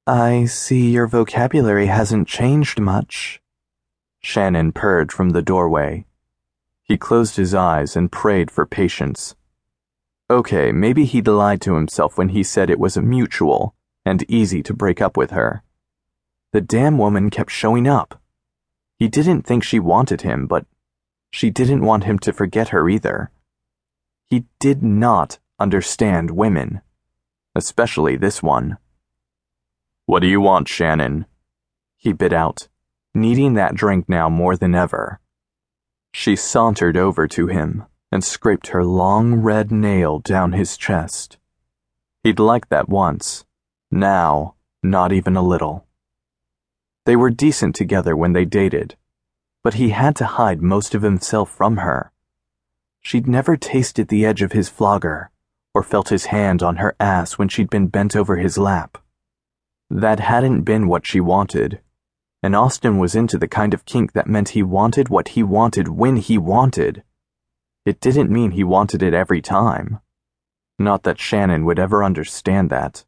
I see your vocabulary hasn't changed much. Shannon purred from the doorway. He closed his eyes and prayed for patience. Okay, maybe he'd lied to himself when he said it was mutual and easy to break up with her. The damn woman kept showing up. He didn't think she wanted him, but she didn't want him to forget her either. He did not understand women, especially this one. "What do you want, Shannon?" he bit out, needing that drink now more than ever. She sauntered over to him and scraped her long red nail down his chest. He'd liked that once. Now, not even a little. They were decent together when they dated, but he had to hide most of himself from her. She'd never tasted the edge of his flogger or felt his hand on her ass when she'd been bent over his lap. That hadn't been what she wanted, and Austin was into the kind of kink that meant he wanted what he wanted when he wanted. It didn't mean he wanted it every time. Not that Shannon would ever understand that.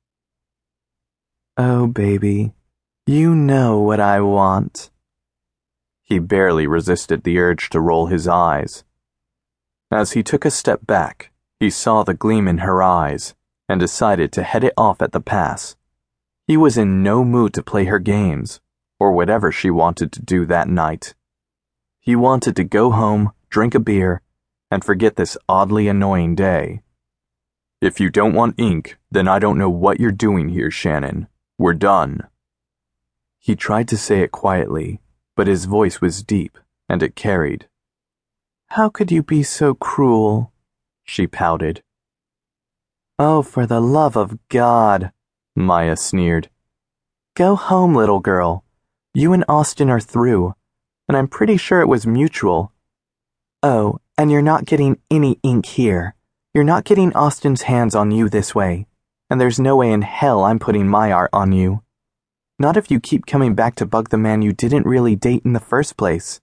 "Oh, baby, you know what I want." He barely resisted the urge to roll his eyes. As he took a step back, he saw the gleam in her eyes and decided to head it off at the pass. He was in no mood to play her games, or whatever she wanted to do that night. He wanted to go home, drink a beer, and forget this oddly annoying day. "If you don't want ink, then I don't know what you're doing here, Shannon. We're done." He tried to say it quietly, but his voice was deep, and it carried. "How could you be so cruel?" she pouted. "Oh, for the love of God," Maya sneered. "Go home, little girl. You and Austin are through, and I'm pretty sure it was mutual. Oh, and you're not getting any ink here. You're not getting Austin's hands on you this way, and there's no way in hell I'm putting my art on you. Not if you keep coming back to bug the man you didn't really date in the first place."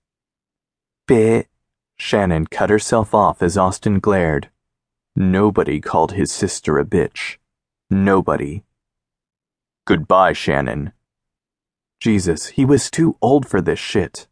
Shannon cut herself off as Austin glared. Nobody called his sister a bitch. Nobody. "Goodbye, Shannon." Jesus, he was too old for this shit.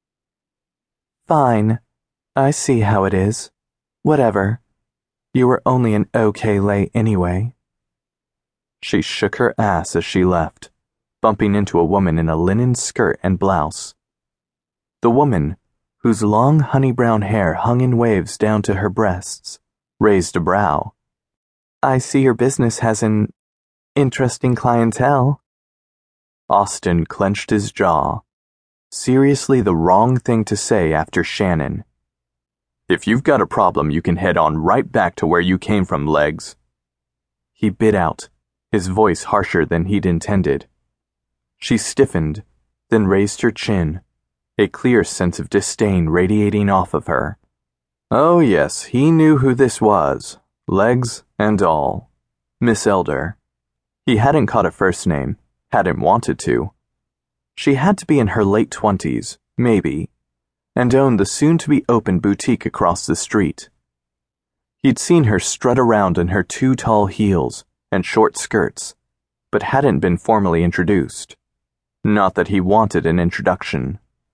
"Fine. I see how it is. Whatever. You were only an okay lay anyway." She shook her ass as she left, bumping into a woman in a linen skirt and blouse. The woman, whose long honey brown hair hung in waves down to her breasts, raised a brow. "I see your business has an interesting clientele." Austin clenched his jaw. Seriously the wrong thing to say after Shannon. "If you've got a problem, you can head on right back to where you came from, Legs." He bit out, his voice harsher than he'd intended. She stiffened, then raised her chin, a clear sense of disdain radiating off of her. Oh yes, he knew who this was, Legs and all. Miss Elder. He hadn't caught a first name, hadn't wanted to. She had to be in her late 20s, maybe, and owned the soon-to-be-open boutique across the street. He'd seen her strut around in her too tall heels and short skirts, but hadn't been formally introduced. Not that he wanted an introduction.